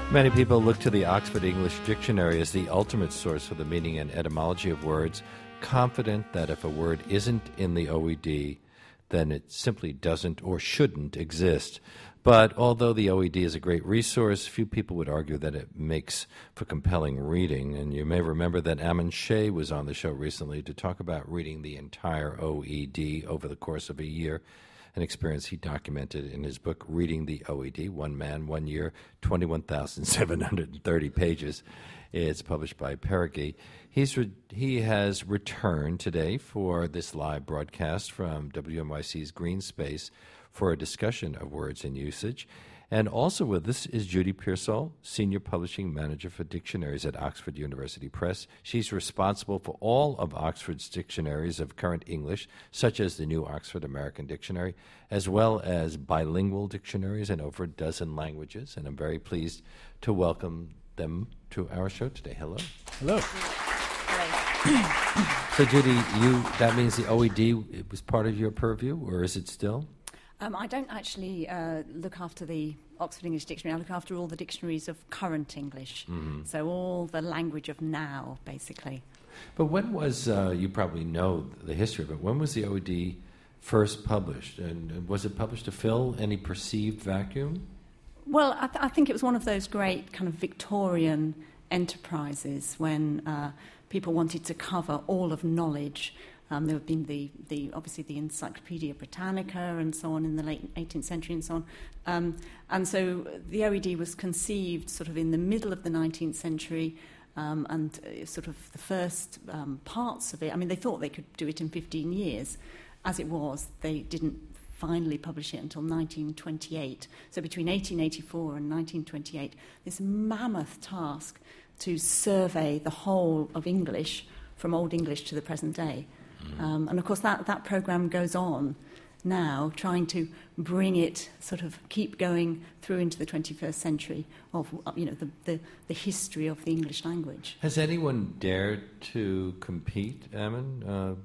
Many people look to the Oxford English Dictionary as the ultimate source for the meaning and etymology of words, confident that if a word isn't in the OED, then it simply doesn't or shouldn't exist. But although the OED is a great resource, few people would argue that it makes for compelling reading. And you may remember that Ammon Shea was on the show recently to talk about reading the entire OED over the course of a year, an experience he documented in his book, Reading the OED, One Man, 1 Year, 21,730 pages. It's published by Perigee. He has returned today for this live broadcast from WNYC's Green Space for a discussion of words and usage. And also with us is Judy Pearsall, Senior Publishing Manager for Dictionaries at Oxford University Press. She's responsible for all of Oxford's dictionaries of current English, such as the New Oxford American Dictionary, as well as bilingual dictionaries in over a dozen languages. And I'm very pleased to welcome them to our show today. Hello. Hello. So, Judy, that means the OED it was part of your purview, or is it still? I don't actually look after the Oxford English Dictionary. I look after all the dictionaries of current English. Mm-hmm. So all the language of now, basically. But when was, you probably know the history of it, when was the OED first published? And was it published to fill any perceived vacuum? Well, I think it was one of those great kind of Victorian enterprises when people wanted to cover all of knowledge. There have been obviously the Encyclopedia Britannica and so on in the late 18th century and so on. And so the OED was conceived sort of in the middle of the 19th century and sort of the first parts of it. I mean, they thought they could do it in 15 years. As it was, they didn't finally publish it until 1928. So between 1884 and 1928, this mammoth task to survey the whole of English from Old English to the present day. And of course that program goes on now, trying to bring it, sort of keep going through into the 21st century of the history of the English language. Has anyone dared to compete, Ammon?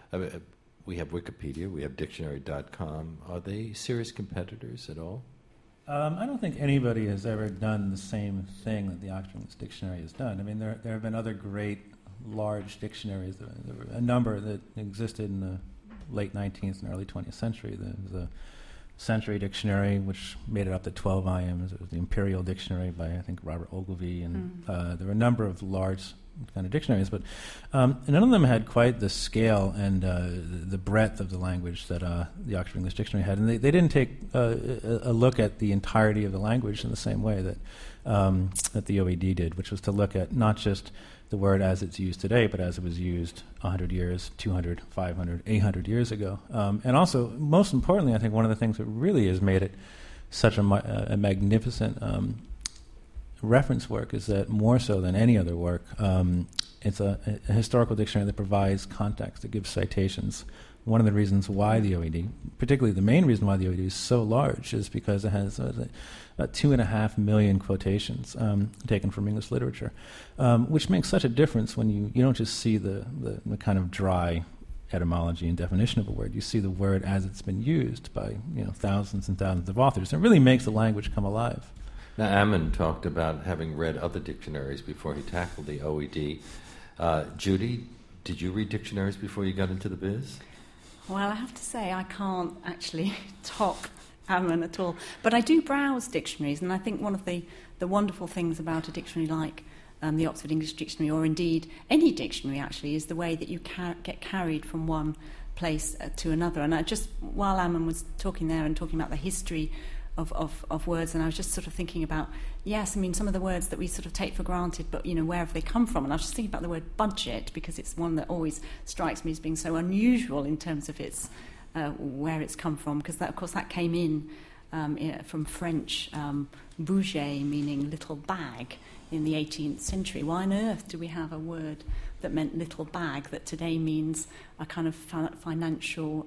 We have Wikipedia, we have dictionary.com. Are they serious competitors at all? I don't think anybody has ever done the same thing that the Oxford English Dictionary has done. I mean, there have been other great large dictionaries. There were a number that existed in the late 19th and early 20th century. There was a Century Dictionary, which made it up to 12 volumes. There was the Imperial Dictionary by, I think, Robert Ogilvie. And there were a number of large kind of dictionaries, but none of them had quite the scale and the breadth of the language that the Oxford English Dictionary had. And they didn't take a look at the entirety of the language in the same way that the OED did, which was to look at not just the word as it's used today, but as it was used 100 years, 200, 500, 800 years ago. And also, most importantly, I think one of the things that really has made it such a magnificent reference work is that more so than any other work, it's a historical dictionary that provides context, that gives citations. One of the reasons why the OED, particularly the main reason why the OED is so large, is because it has about 2.5 million quotations taken from English literature, which makes such a difference when you don't just see the kind of dry etymology and definition of a word. You see the word as it's been used by thousands and thousands of authors. It really makes the language come alive. Now, Ammon talked about having read other dictionaries before he tackled the OED. Judy, did you read dictionaries before you got into the biz? Well, I have to say I can't actually top Ammon at all. But I do browse dictionaries, and I think one of the wonderful things about a dictionary like the Oxford English Dictionary, or indeed any dictionary actually, is the way that you get carried from one place to another. And while Ammon was talking there and talking about the history of words, and I was just sort of thinking about, yes, I mean, some of the words that we sort of take for granted, but, where have they come from? And I was just thinking about the word budget, because it's one that always strikes me as being so unusual in terms of its where it's come from, because, of course, that came in from French bouget, meaning little bag, in the 18th century. Why on earth do we have a word that meant little bag that today means a kind of financial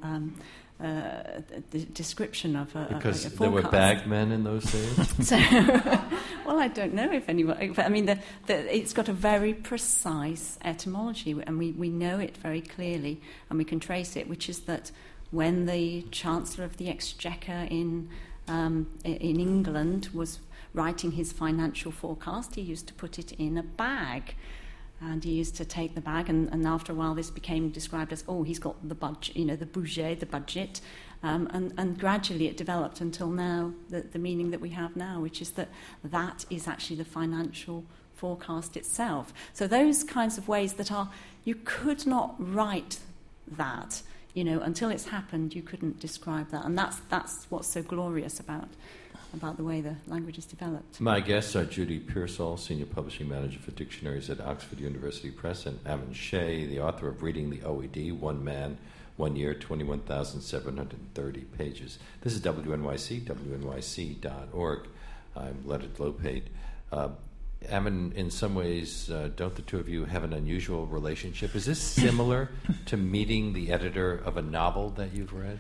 description of a because a there were bagmen in those days? So, well, I don't know if anyone... But, I mean, it's got a very precise etymology, and we know it very clearly, and we can trace it, which is that when the Chancellor of the Exchequer in in England was writing his financial forecast, he used to put it in a bag. And he used to take the bag, and after a while this became described as, he's got the budget, the budget. And gradually it developed until now, the meaning that we have now, which is that is actually the financial forecast itself. So those kinds of ways that you could not write that, until it's happened, you couldn't describe that. And that's what's so glorious about the way the language is developed. My guests are Judy Pearsall, Senior Publishing Manager for Dictionaries at Oxford University Press, and Ammon Shea, the author of Reading the OED, One Man, 1 Year, 21,730 pages. This is WNYC, WNYC.org. I'm Leonard Lopate. Ammon, in some ways, don't the two of you have an unusual relationship? Is this similar to meeting the editor of a novel that you've read?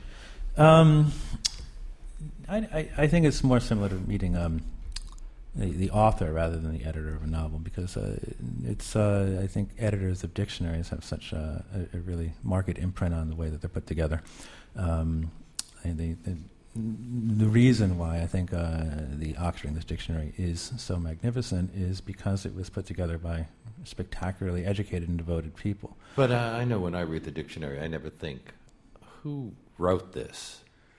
I think it's more similar to meeting the author rather than the editor of a novel, because I think editors of dictionaries have such a really marked imprint on the way that they're put together. The reason why I think the Oxford English Dictionary is so magnificent is because it was put together by spectacularly educated and devoted people. But I know when I read the dictionary, I never think, who wrote this?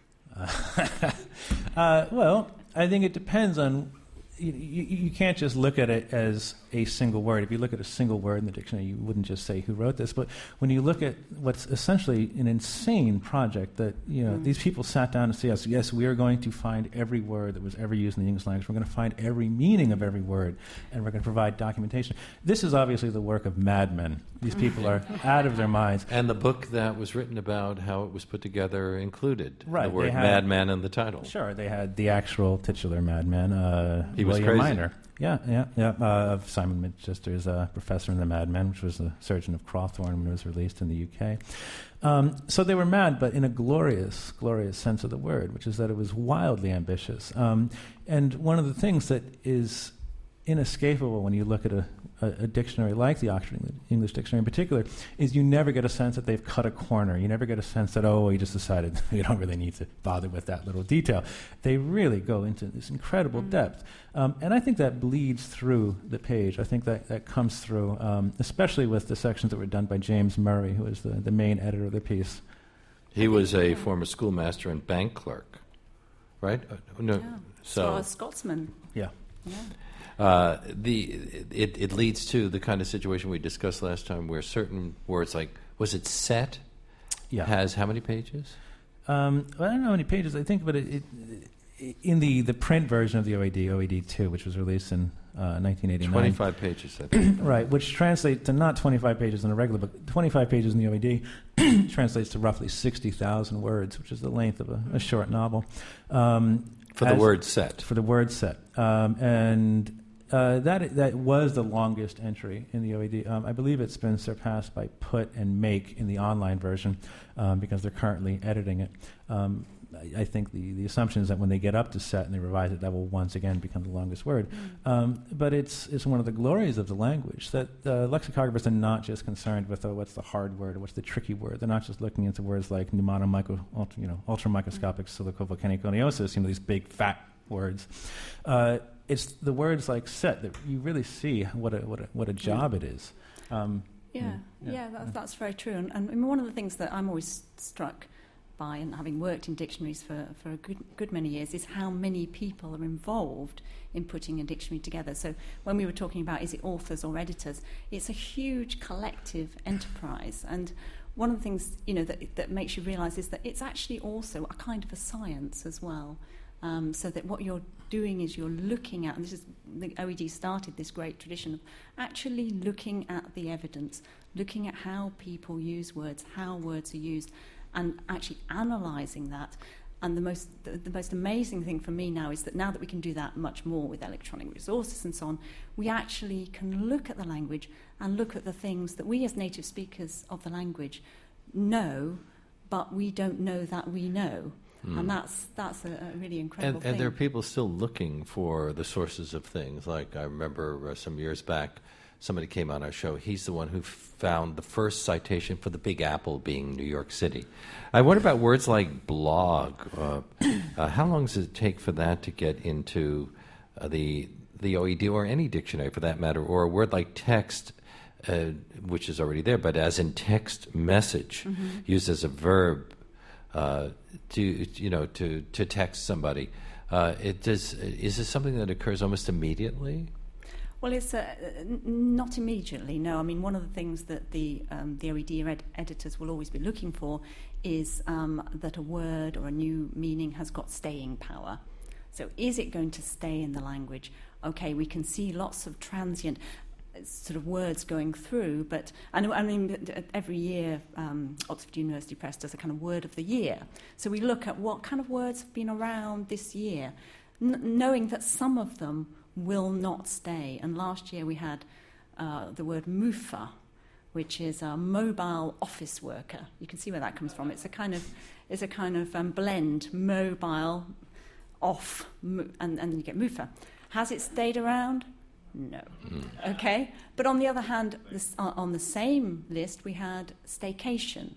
Well, I think it depends on. You can't just look at it as a single word. If you look at a single word in the dictionary, you wouldn't just say who wrote this. But when you look at what's essentially an insane project that these people sat down and said, yes, we are going to find every word that was ever used in the English language. We're going to find every meaning of every word, and we're going to provide documentation. This is obviously the work of madmen. These people are out of their minds. And the book that was written about how it was put together included the word madman in the title. Sure, they had the actual titular madman, he was William crazy. Minor. Yeah, of Simon Manchester's Professor and the Madman, which was the surgeon of Crawthorne when it was released in the UK. So they were mad, but in a glorious, glorious sense of the word, which is that it was wildly ambitious. And one of the things that is inescapable when you look at a dictionary like the Oxford English Dictionary in particular is you never get a sense that they've cut a corner. You never get a sense that, you just decided you don't really need to bother with that little detail. They really go into this incredible depth. And I think that bleeds through the page. I think that comes through, especially with the sections that were done by James Murray, who is the main editor of the piece. He was a former schoolmaster and bank clerk, right? No. Yeah. So a Scotsman. Yeah. It leads to the kind of situation we discussed last time where certain words like, was it set? Yeah. Has how many pages? I don't know how many pages. I think, but it in the print version of the OED 2, which was released in 1989. 25 pages, I think. Right, which translates to not 25 pages in a regular book. 25 pages in the OED translates to roughly 60,000 words, which is the length of a short novel. For the word set. For the word set. And that was the longest entry in the OED. I believe it's been surpassed by Put and Make in the online version because they're currently editing it. I think the assumption is that when they get up to set and they revise it, that will once again become the longest word. But it's one of the glories of the language that lexicographers are not just concerned with what's the hard word or what's the tricky word. They're not just looking into words like ultramicroscopic silicovolcanic, these big fat words. It's the words like set that you really see what a job it is. That's very true. And I mean, one of the things that I'm always struck by, and having worked in dictionaries for a good many years, is how many people are involved in putting a dictionary together. So when we were talking about is it authors or editors, it's a huge collective enterprise. And one of the things that makes you realise is that it's actually also a kind of a science as well. So that what you're doing is you're looking at, and this is the OED started this great tradition of actually looking at the evidence, looking at how people use words, how words are used, and actually analysing that. And the most amazing thing for me now is that now that we can do that much more with electronic resources and so on, we actually can look at the language and look at the things that we as native speakers of the language know, but we don't know that we know. And that's a really incredible thing. And there are people still looking for the sources of things. Like I remember some years back, somebody came on our show. He's the one who found the first citation for the Big Apple being New York City. I wonder about words like blog. How long does it take for that to get into the OED or any dictionary for that matter, or a word like text, which is already there, but as in text message, used as a verb to text somebody. Is this something that occurs almost immediately? Well, it's not immediately, no. I mean, one of the things that the OED editors will always be looking for is that a word or a new meaning has got staying power. So is it going to stay in the language? Okay, we can see lots of transient sort of words going through, but I mean, every year Oxford University Press does a kind of word of the year. So we look at what kind of words have been around this year, knowing that some of them will not stay. And last year we had the word moofer, which is a mobile office worker. You can see where that comes from. It's a kind of blend, mobile, off, and then you get moofer. Has it stayed around? No. Okay? But on the other hand, on the same list, we had staycation.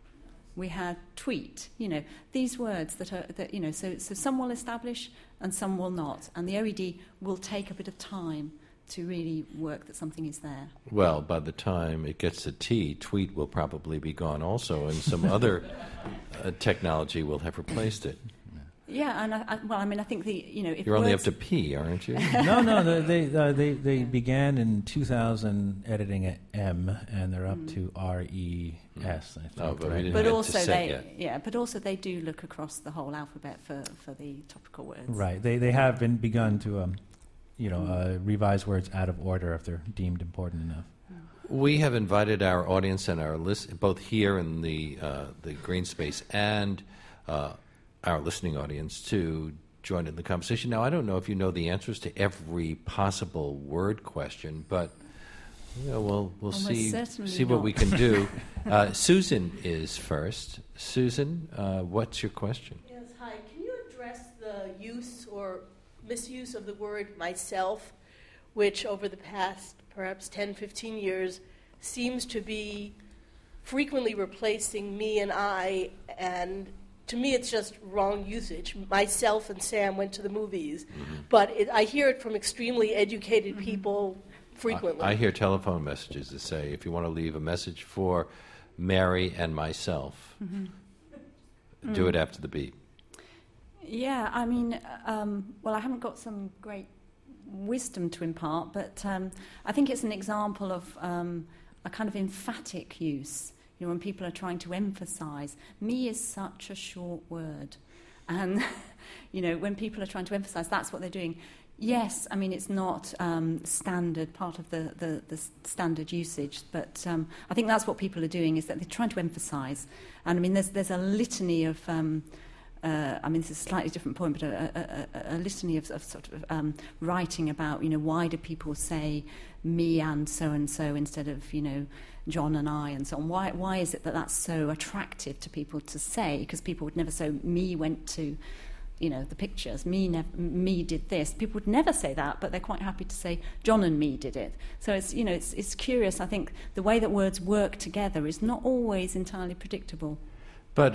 We had tweet. These words so some will establish and some will not. And the OED will take a bit of time to really work that something is there. Well, by the time it gets to T, tweet will probably be gone also, and some other technology will have replaced it. Yeah, and I think if you're only up to P, aren't you? No. They began in 2000 editing at M, and they're up to RES. I think. Oh, but right? we didn't but get also to set yet. But also they do look across the whole alphabet for the topical words. Right. They have begun to revise words out of order if they're deemed important enough. We have invited our audience and our both here in the green space and our listening audience to join in the conversation. Now, I don't know if you know the answers to every possible word question, but we'll see what we can do. Susan is first. Susan, what's your question? Yes, hi. Can you address the use or misuse of the word myself, which over the past perhaps 10, 15 years seems to be frequently replacing me and I, and to me, it's just wrong usage. Myself and Sam went to the movies, but I hear it from extremely educated people frequently. I hear telephone messages that say, if you want to leave a message for Mary and myself, do it after the beep. Yeah, I mean, I haven't got some great wisdom to impart, but I think it's an example of a kind of emphatic use. When people are trying to emphasize, me is such a short word. And, when people are trying to emphasize, that's what they're doing. Yes, I mean, it's not standard, part of the standard usage, but I think that's what people are doing, is that they're trying to emphasize. And, I mean, there's a litany of... this is a slightly different point, but a litany of sort of writing about, why do people say me and so instead of, John and I and so on. Why is it that that's so attractive to people to say? Because people would never say, me went to, the pictures, me did this. People would never say that, but they're quite happy to say, John and me did it. So it's, it's curious. I think the way that words work together is not always entirely predictable. But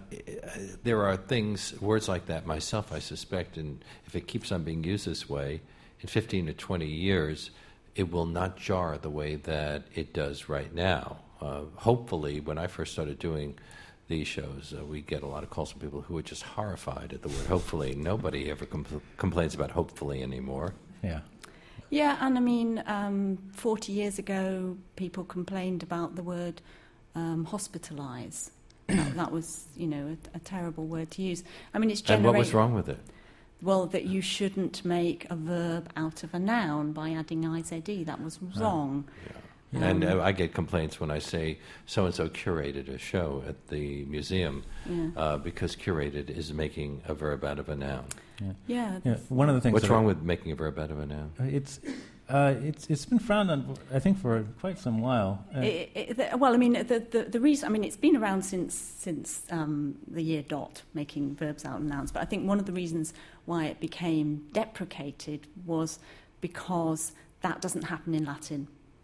there are words like that myself, I suspect, and if it keeps on being used this way, in 15 to 20 years, it will not jar the way that it does right now. Hopefully, when I first started doing these shows, we get a lot of calls from people who are just horrified at the word hopefully. Nobody ever complains about hopefully anymore. Yeah. Yeah, and I mean, 40 years ago, people complained about the word hospitalise. That was, a terrible word to use. I mean, it's And what was wrong with it? Well, that you shouldn't make a verb out of a noun by adding IZD. That was wrong. Yeah. And I get complaints when I say so-and-so curated a show at the museum because curated is making a verb out of a noun. Yeah. One of the things. What's wrong with making a verb out of a noun? It's been frowned on, I think, for quite some while. Well, I mean, the reason, I mean, it's been around since the year dot, making verbs out of nouns. But I think one of the reasons why it became deprecated was because that doesn't happen in Latin.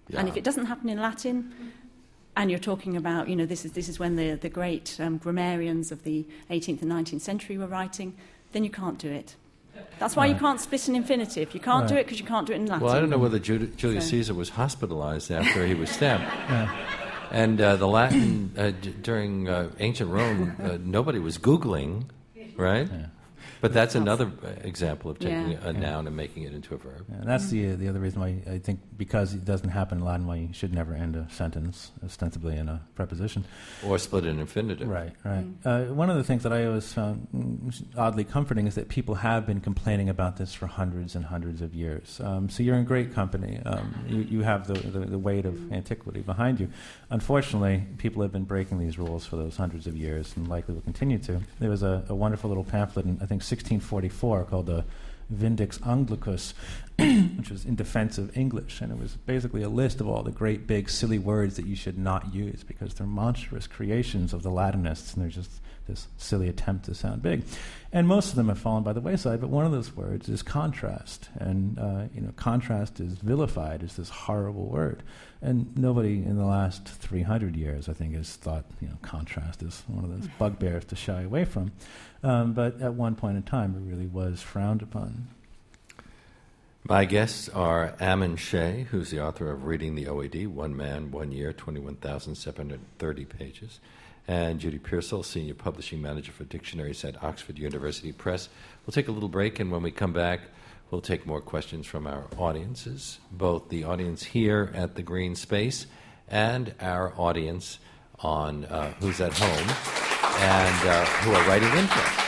Yeah. And if it doesn't happen in Latin, and you're talking about, this is when the great grammarians of the 18th and 19th century were writing, then you can't do it. That's why you can't split an infinitive. You can't do it because you can't do it in Latin. Well, I don't know whether Julius Caesar was hospitalized after he was stabbed. And the Latin, during ancient Rome, nobody was Googling, right? Yeah. But that's another example of taking a noun and making it into a verb. Yeah, and that's the other reason why I think, because it doesn't happen in Latin, why you should never end a sentence ostensibly in a preposition. Or split an infinitive. Right. One of the things that I always found oddly comforting is that people have been complaining about this for hundreds and hundreds of years. So you're in great company. You have the weight of antiquity behind you. Unfortunately, people have been breaking these rules for those hundreds of years and likely will continue to. There was a wonderful little pamphlet in, I think, 1644 called the Vindex Anglicus, which was in defense of English, and it was basically a list of all the great big silly words that you should not use because they're monstrous creations of the Latinists, and they're just this silly attempt to sound big. And most of them have fallen by the wayside, but one of those words is contrast, and contrast is vilified as this horrible word. And nobody in the last 300 years, I think, has thought contrast is one of those bugbears to shy away from. But at one point in time, it really was frowned upon. My guests are Ammon Shea, who's the author of Reading the OED, 1 Man, 1 Year, 21,730 pages, and Judy Pearsall, Senior Publishing Manager for Dictionaries at Oxford University Press. We'll take a little break, and when we come back, we'll take more questions from our audiences, both the audience here at the Green Space and our audience on Who's at Home and who are writing in to us.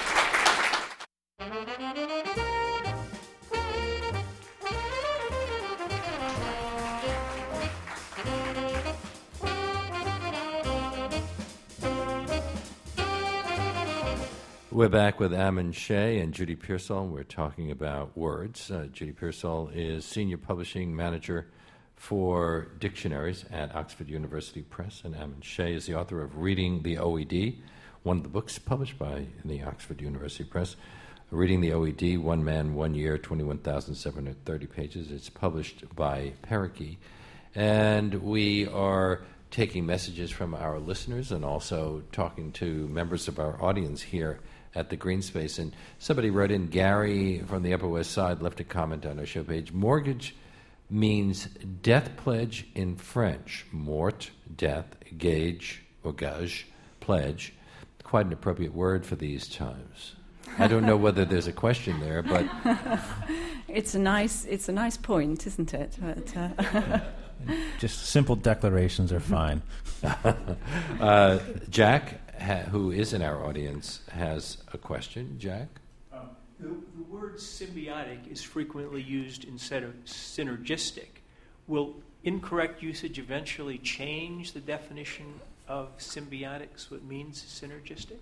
We're back with Ammon Shea and Judy Pearsall. We're talking about words. Judy Pearsall is Senior Publishing Manager for Dictionaries at Oxford University Press, and Ammon Shea is the author of Reading the OED, one of the books published by the Oxford University Press. Reading the OED, 1 Man, 1 Year, 21,730 pages. It's published by Parakeet. And we are taking messages from our listeners and also talking to members of our audience here at the Green Space. And somebody wrote in, Gary from the Upper West Side left a comment on our show page. Mortgage means death pledge in French. Mort, death, gage, or gage, pledge. Quite an appropriate word for these times. I don't know whether there's a question there, but it's a nice point, isn't it? But, just simple declarations are fine. Jack, who is in our audience, has a question. Jack? The word symbiotic is frequently used instead of synergistic. Will incorrect usage eventually change the definition of symbiotic so it means synergistic?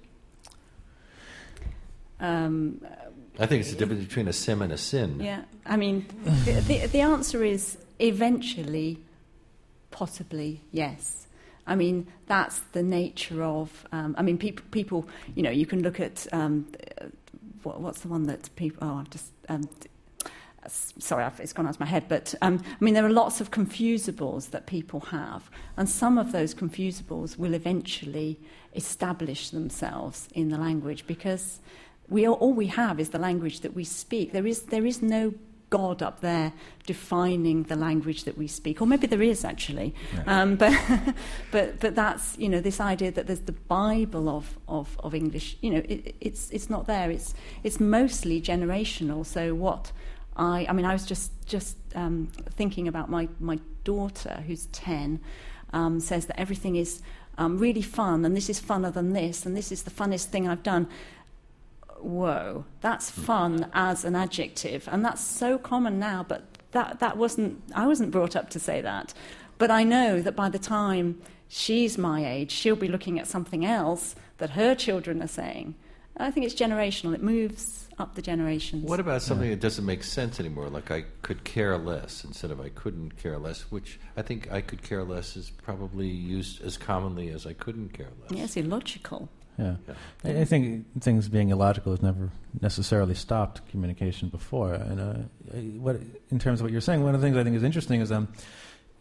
I think it's the difference between a sim and a sin. Yeah, I mean, the answer is eventually, possibly, yes. I mean, that's the nature of. People. You can look at what's the one that people. Oh, I've just. Sorry, it's gone out of my head. But there are lots of confusables that people have, and some of those confusables will eventually establish themselves in the language because all we have is the language that we speak. There is no God up there defining the language that we speak, or maybe there is actually. Yeah. But that's this idea that there's the Bible of English. It's not there. It's mostly generational. So what I was just thinking about my daughter who's 10 says that everything is really fun, and this is funner than this, and this is the funnest thing I've done. Whoa, that's fun as an adjective, and that's so common now, but I wasn't brought up to say that. But I know that by the time she's my age, she'll be looking at something else that her children are saying. I think it's generational. It moves up the generations. What about something that doesn't make sense anymore, like I could care less instead of I couldn't care less, which I think I could care less is probably used as commonly as I couldn't care less. Yeah, it's illogical. Yeah. I think things being illogical has never necessarily stopped communication before. And in terms of what you're saying, one of the things I think is interesting is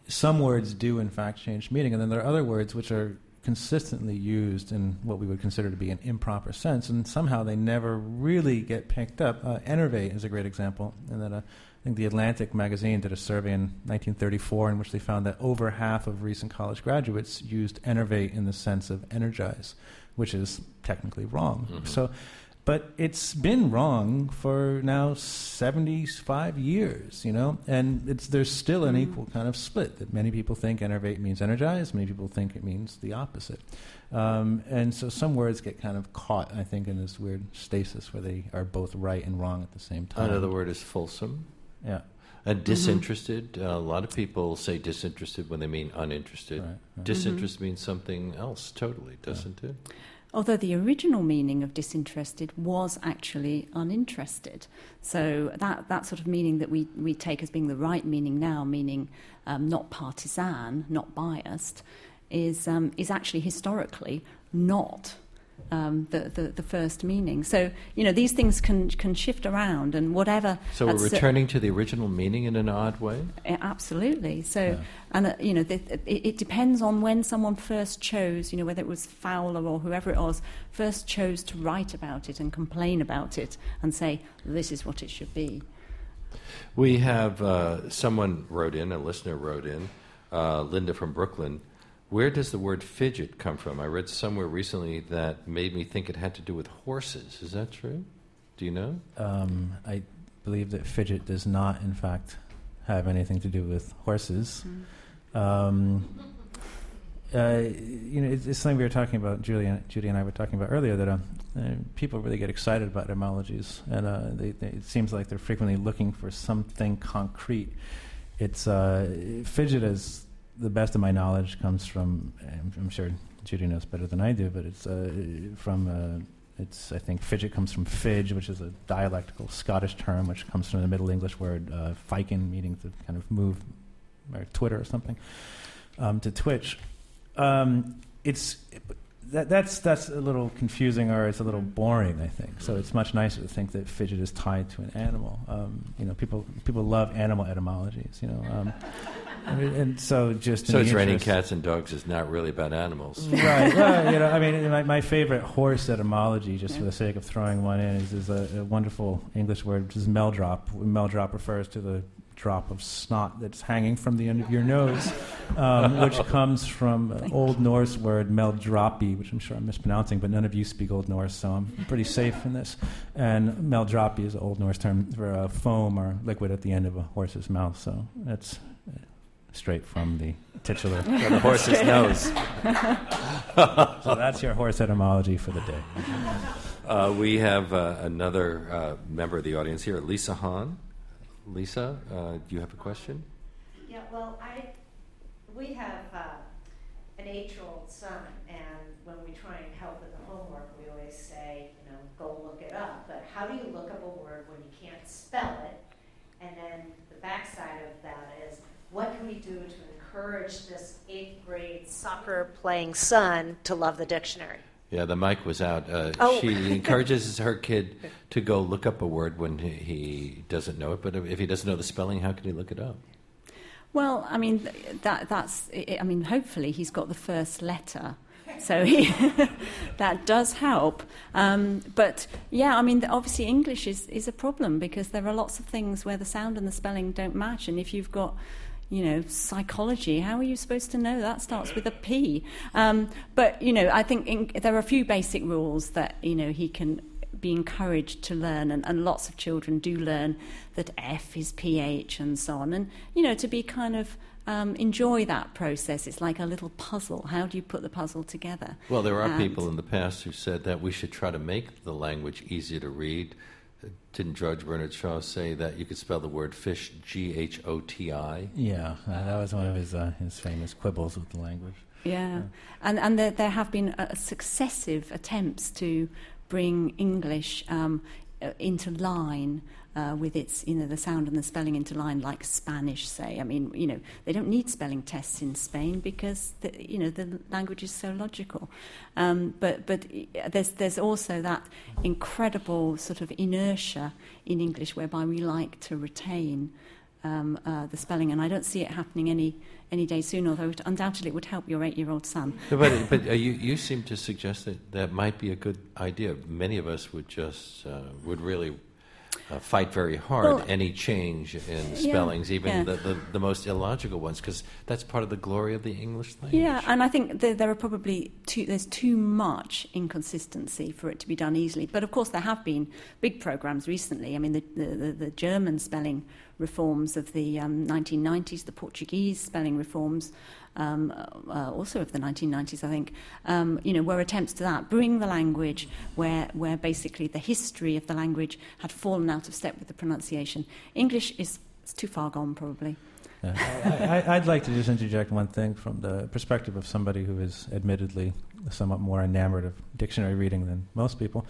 some words do in fact change meaning, and then there are other words which are consistently used in what we would consider to be an improper sense, and somehow they never really get picked up. Enervate is a great example, and that I think the Atlantic magazine did a survey in 1934 in which they found that over half of recent college graduates used enervate in the sense of energize, which is technically wrong. Mm-hmm. But it's been wrong for now 75 years, and there's still an equal kind of split, that many people think enervate means energize, many people think it means the opposite. And so some words get kind of caught, I think, in this weird stasis where they are both right and wrong at the same time. Another word is fulsome. Yeah. And disinterested. A lot of people say disinterested when they mean uninterested. Right. Disinterest means something else totally, doesn't it? Although the original meaning of disinterested was actually uninterested. So that sort of meaning that we take as being the right meaning now, meaning not partisan, not biased, is actually historically not the first meaning. So, these things can shift around, and whatever... So we're returning to the original meaning in an odd way? Absolutely. So, and it depends on when someone first chose, whether it was Fowler or whoever it was, first chose to write about it and complain about it and say, this is what it should be. We have someone wrote in, a listener wrote in, Linda from Brooklyn. Where does the word fidget come from? I read somewhere recently that made me think it had to do with horses. Is that true? Do you know? I believe that fidget does not, in fact, have anything to do with horses. It's something we were talking about, Judy and I were talking about earlier, that people really get excited about etymologies, and it seems like they're frequently looking for something concrete. It's fidget, as the best of my knowledge, comes from, I'm sure Judy knows better than I do, but it's I think fidget comes from fidge, which is a dialectical Scottish term, which comes from the Middle English word fiken, meaning to kind of move, or twitter or something, to twitch. That's a little confusing, or it's a little boring, I think. So it's much nicer to think that fidget is tied to an animal. People love animal etymologies. And so just so it's raining cats and dogs is not really about animals, right? Well, my favorite horse etymology, just for the sake of throwing one in, is a wonderful English word, which is meldrop. Meldrop refers to the drop of snot that's hanging from the end of your nose, which comes from Old Norse word meldropi, which I'm sure I'm mispronouncing, but none of you speak Old Norse, so I'm pretty safe in this. And meldropi is an Old Norse term for foam or liquid at the end of a horse's mouth, so that's straight from the titular. From the horse's nose. So that's your horse etymology for the day. We have another member of the audience here, Lisa Hahn. Lisa, do you have a question? Yeah, well, we have an 8-year-old son, and when we try and help with the homework, we always say, go look it up. But how do you look up a word when you can't spell it? And then the backside of that is, what can we do to encourage this 8th grade soccer-playing son to love the dictionary? Yeah, the mic was out. She encourages her kid to go look up a word when he doesn't know it, but if he doesn't know the spelling, how can he look it up? Well, hopefully he's got the first letter, so that does help. But yeah, obviously English is a problem because there are lots of things where the sound and the spelling don't match, and if you've got psychology, how are you supposed to know that starts with a P? But I think there are a few basic rules that he can be encouraged to learn, and lots of children do learn that F is PH and so on, and to be kind of enjoy that process. It's like a little puzzle. How do you put the puzzle together? Well, there are people in the past who said that we should try to make the language easier to read. Didn't George Bernard Shaw say that you could spell the word fish G-H-O-T-I? Yeah, that was one of his famous quibbles with the language. Yeah. And there have been successive attempts to bring English into line with its, the sound and the spelling into line, like Spanish, say. They don't need spelling tests in Spain because the language is so logical. But there's also that incredible sort of inertia in English whereby we like to retain the spelling, and I don't see it happening any day soon, although undoubtedly it would help your 8-year-old son. But you seem to suggest that might be a good idea. Many of us would really fight very hard any change in spellings, even the most illogical ones, because that's part of the glory of the English language. Yeah, and I think there are probably there's too much inconsistency for it to be done easily. But of course, there have been big programs recently. I mean, the German spelling reforms of the 1990s, the Portuguese spelling reforms, also of the 1990s, I think, were attempts to that. Bring the language where basically the history of the language had fallen out of step with the pronunciation. English is too far gone, probably. Yeah. I'd like to just interject one thing from the perspective of somebody who is admittedly somewhat more enamored of dictionary reading than most people.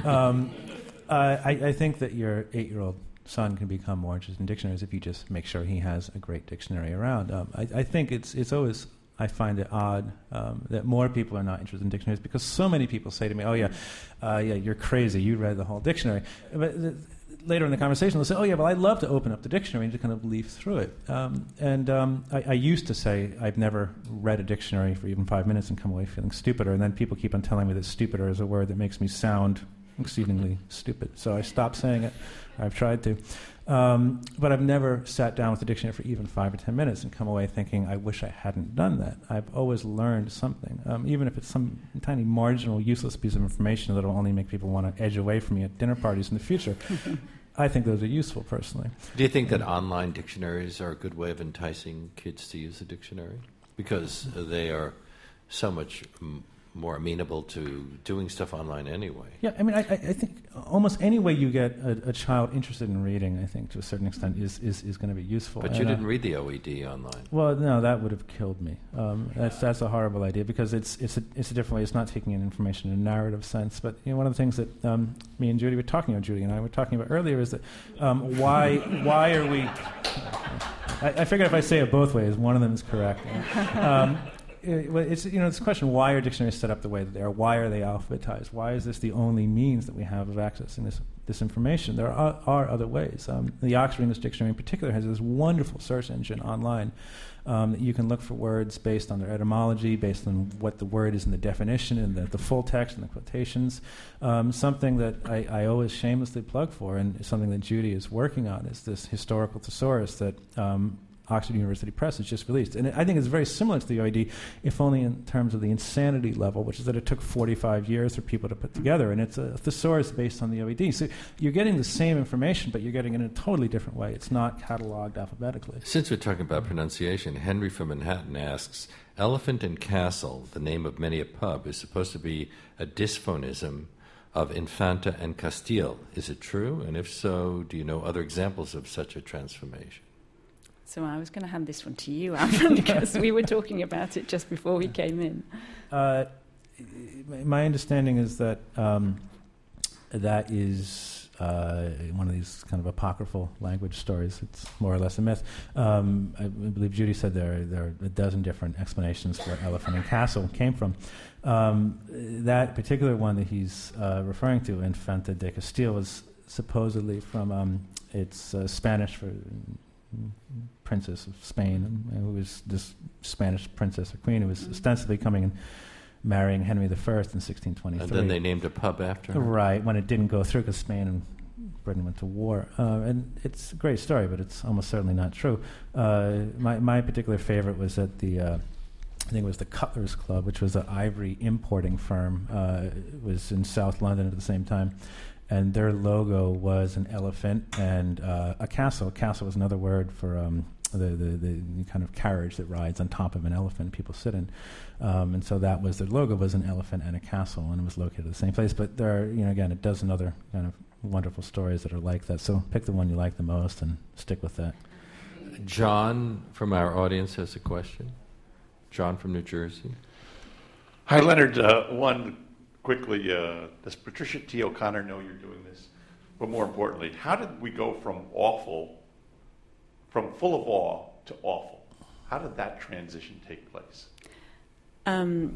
I think that your 8-year-old son can become more interested in dictionaries if you just make sure he has a great dictionary around. I think it's always, I find it odd that more people are not interested in dictionaries, because so many people say to me, you're crazy, you read the whole dictionary. But later in the conversation they'll say, well, I'd love to open up the dictionary and just kind of leaf through it. I used to say I've never read a dictionary for even 5 minutes and come away feeling stupider, and then people keep on telling me that stupider is a word that makes me sound exceedingly stupid. So I stopped saying it. I've tried to. But I've never sat down with the dictionary for even 5 or 10 minutes and come away thinking, I wish I hadn't done that. I've always learned something, even if it's some tiny marginal, useless piece of information that will only make people want to edge away from me at dinner parties in the future. I think those are useful, personally. Do you think that online dictionaries are a good way of enticing kids to use the dictionary? Because they are so much more amenable to doing stuff online anyway. Yeah, I mean, I think almost any way you get a child interested in reading, I think, to a certain extent, is going to be useful. But you didn't read the OED online. Well, no, that would have killed me. That's a horrible idea, because it's a different way. It's not taking in information in a narrative sense. But one of the things that me and Judy were talking about, Judy and I were talking about earlier, is that why are we? I figured if I say it both ways, one of them is correct. It's this question: why are dictionaries set up the way that they are? Why are they alphabetized? Why is this the only means that we have of accessing this information? There are other ways. The Oxford English Dictionary, in particular, has this wonderful search engine online that you can look for words based on their etymology, based on what the word is in the definition, and the full text and the quotations. Something that I always shamelessly plug for, and something that Judy is working on, is this historical thesaurus that Oxford University Press has just released. And I think it's very similar to the OED, if only in terms of the insanity level, which is that it took 45 years for people to put together. And it's a thesaurus based on the OED. So you're getting the same information, but you're getting it in a totally different way. It's not cataloged alphabetically. Since we're talking about pronunciation, Henry from Manhattan asks, Elephant and Castle, the name of many a pub, is supposed to be a dysphonism of Infanta and Castile. Is it true? And if so, do you know other examples of such a transformation? So I was going to hand this one to you, Alfred, because we were talking about it just before we came in. My understanding is that that is one of these kind of apocryphal language stories. It's more or less a myth. I believe Judy said there are a dozen different explanations where elephant and castle came from. That particular one that he's referring to, Infanta de Castile, was supposedly from it's Spanish for Princess of Spain, who was this Spanish princess or queen who was ostensibly coming and marrying Henry I in 1623. And then they named a pub after her? Right, when it didn't go through because Spain and Britain went to war. And it's a great story, but it's almost certainly not true. My particular favorite was at the, I think it was the Cutler's Club, which was an ivory importing firm. It was in South London at the same time. And their logo was an elephant and a castle. Castle was another word for the kind of carriage that rides on top of an elephant people sit in. And so that was their logo, was an elephant and a castle, and it was located at the same place. But there are, again, a dozen other kind of wonderful stories that are like that. So pick the one you like the most and stick with that. John from our audience has a question. John from New Jersey. Hi, Leonard. One quickly, does Patricia T. O'Connor know you're doing this? But more importantly, how did we go from full of awe to awful? How did that transition take place?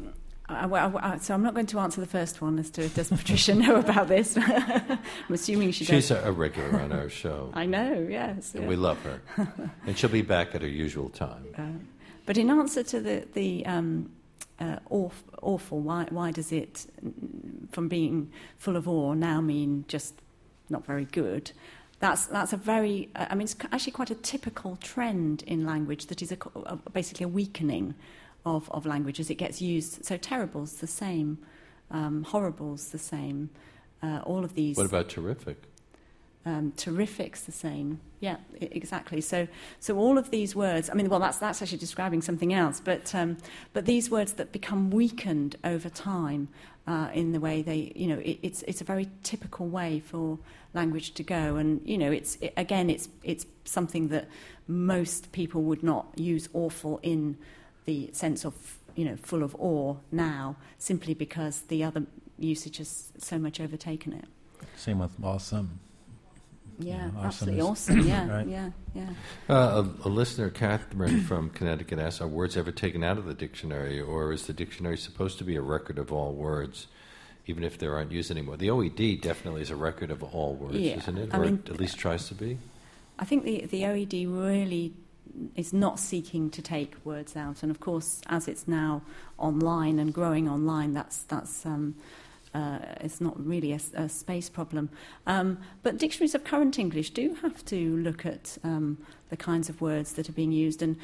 So I'm not going to answer the first one as to does Patricia know about this. I'm assuming she does. She's a regular on our show. I know, yes. And we love her. And she'll be back at her usual time. But in answer to the awful, why does it, from being full of awe, now mean just not very good? That's a very, it's actually quite a typical trend in language that is basically a weakening of language as it gets used. So terrible's the same, horrible's the same, all of these. What about terrific? Terrific's the same. Yeah, exactly. So all of these words. That's actually describing something else. But these words that become weakened over time in the way they, it's a very typical way for language to go. And it's something that most people would not use awful in the sense of full of awe now, simply because the other usage has so much overtaken it. Same with awesome. Yeah, awesome absolutely awesome. Yeah, right. yeah. A listener, Catherine from Connecticut, asks, are words ever taken out of the dictionary, or is the dictionary supposed to be a record of all words, even if they aren't used anymore? The OED definitely is a record of all words, isn't it? Or at least tries to be? I think the OED really is not seeking to take words out. And, of course, as it's now online and growing online, that's it's not really a space problem. But dictionaries of current English do have to look at the kinds of words that are being used. And,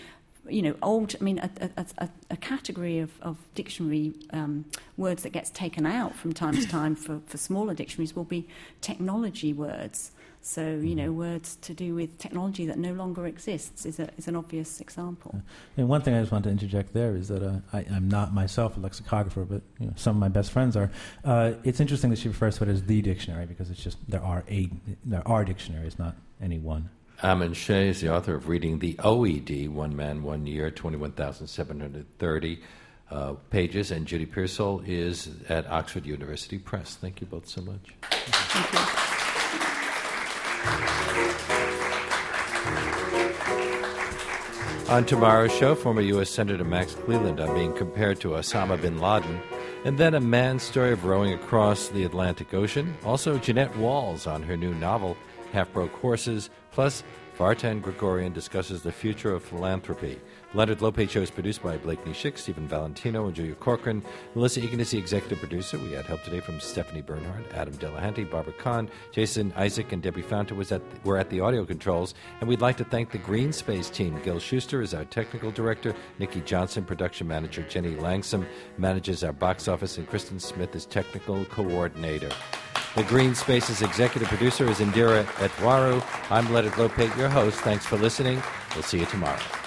a category of dictionary words that gets taken out from time to time for smaller dictionaries will be technology words. So, words to do with technology that no longer exists is an obvious example. And one thing I just want to interject there is that I'm not myself a lexicographer, but some of my best friends are. It's interesting that she refers to it as the dictionary because it's just there are dictionaries, not any one. Amin Shea is the author of Reading the OED, One Man, 1 Year, 21,730 pages, and Judy Pearsall is at Oxford University Press. Thank you both so much. Thank you. On tomorrow's show, former U.S. Senator Max Cleland on being compared to Osama bin Laden, and then a man's story of rowing across the Atlantic Ocean. Also, Jeanette Walls on her new novel, Half-Broke Horses, plus Vartan Gregorian discusses the future of philanthropy. The Leonard Lopate Show is produced by Blake Nishik, Stephen Valentino, and Julia Corcoran. Melissa Egan is the executive producer. We had help today from Stephanie Bernhardt, Adam Delahanty, Barbara Kahn, Jason Isaac, and Debbie Fountain were at the audio controls. And we'd like to thank the Green Space team. Gil Schuster is our technical director. Nikki Johnson, production manager. Jenny Langsam manages our box office. And Kristen Smith is technical coordinator. The Green Space's executive producer is Indira Etwaru. I'm Leonard Lopate, your host. Thanks for listening. We'll see you tomorrow.